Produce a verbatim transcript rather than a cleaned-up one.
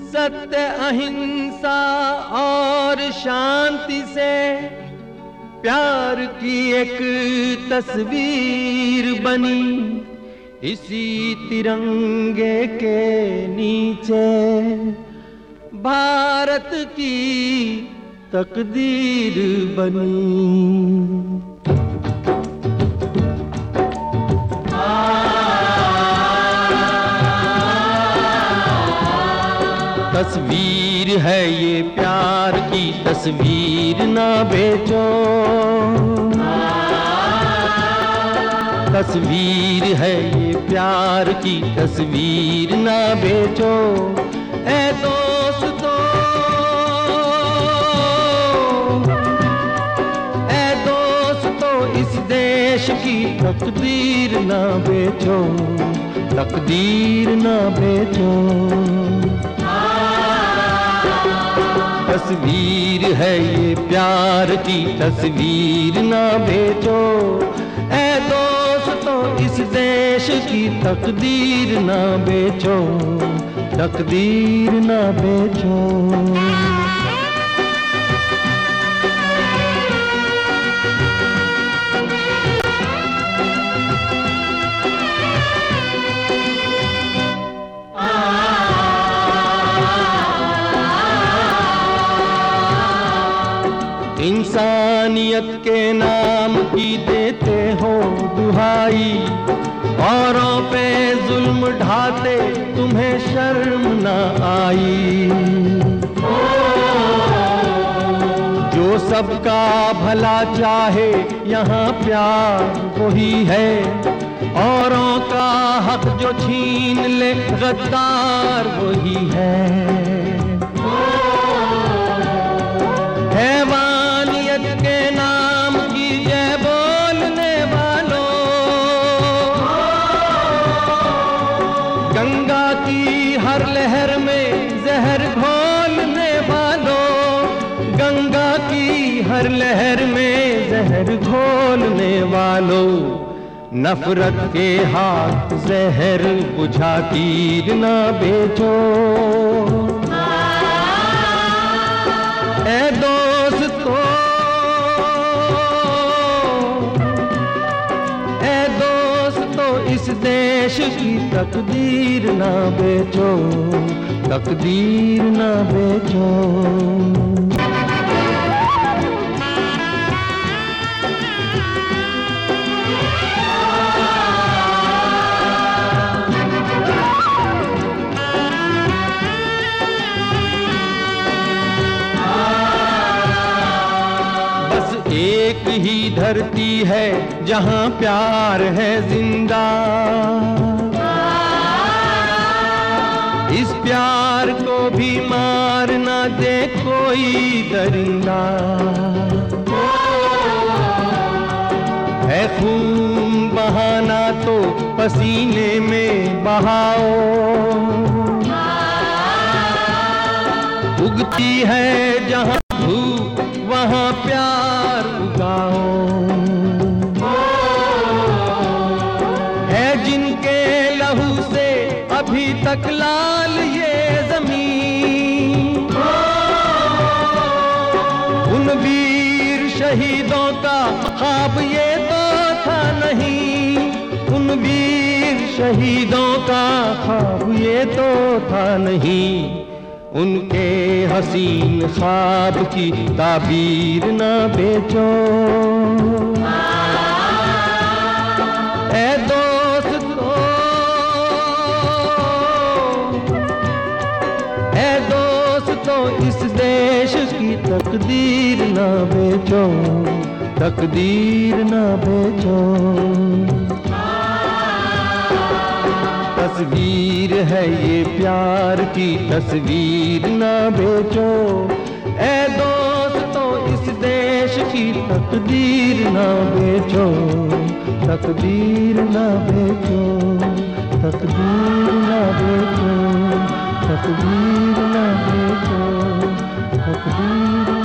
सत्य अहिंसा और शांति से प्यार की एक तस्वीर बनी इसी तिरंगे के नीचे। भारत की तकदीर बनी। तस्वीर है ये प्यार की तस्वीर ना बेचो। तस्वीर है ये प्यार की तस्वीर ना बेचो। ऐ दोस्तों, ऐ दोस्तों, इस देश की तकदीर ना बेचो, तकदीर ना बेचो। तस्वीर है ये प्यार की तस्वीर ना बेचो। ऐ दोस्तों, इस देश की तकदीर ना बेचो, तकदीर ना बेचो। इंसानियत के नाम की देते हो दुहाई, औरों पे जुल्म ढाते तुम्हें शर्म न आई। जो सबका भला चाहे यहाँ प्यार वही है, औरों का हक जो छीन ले गद्दार वही है। हैवानियत के नाम की जय बोलने वालों, गंगा की हर लहर में जहर घोलने वालों, गंगा की हर लहर में जहर घोलने वालों, नफरत के हाथ जहर बुझा तीर ना बेचो। ऐ दोस्तों, ऐ दोस्तों, इस देश की तकदीर ना बेचो, तकदीर ना बेचो। एक ही धरती है जहां प्यार है जिंदा, इस प्यार को भी मार ना दे कोई दरिंदा। है खून बहाना तो पसीने में बहाओ, उगती है जहां धूप वहां प्यार उगाओ। है जिनके लहू से अभी तक लाल ये जमीन, उन वीर शहीदों का ख्वाब ये तो था नहीं, उन वीर शहीदों का ख्वाब ये तो था नहीं। उनके हसीन ख्वाब की ताबीर ना बेचो। ऐ दोस्तों, ऐ दोस्तों, इस देश की तकदीर ना बेचो, तकदीर ना बेचो। तस्वीर है ये प्यार की तस्वीर ना बेचो। ऐ दोस्तों, इस देश की तकदीर ना बेचो, तकदीर ना बेचो, तकदीर ना बेचो, तकदीर ना बेचो, तकदीर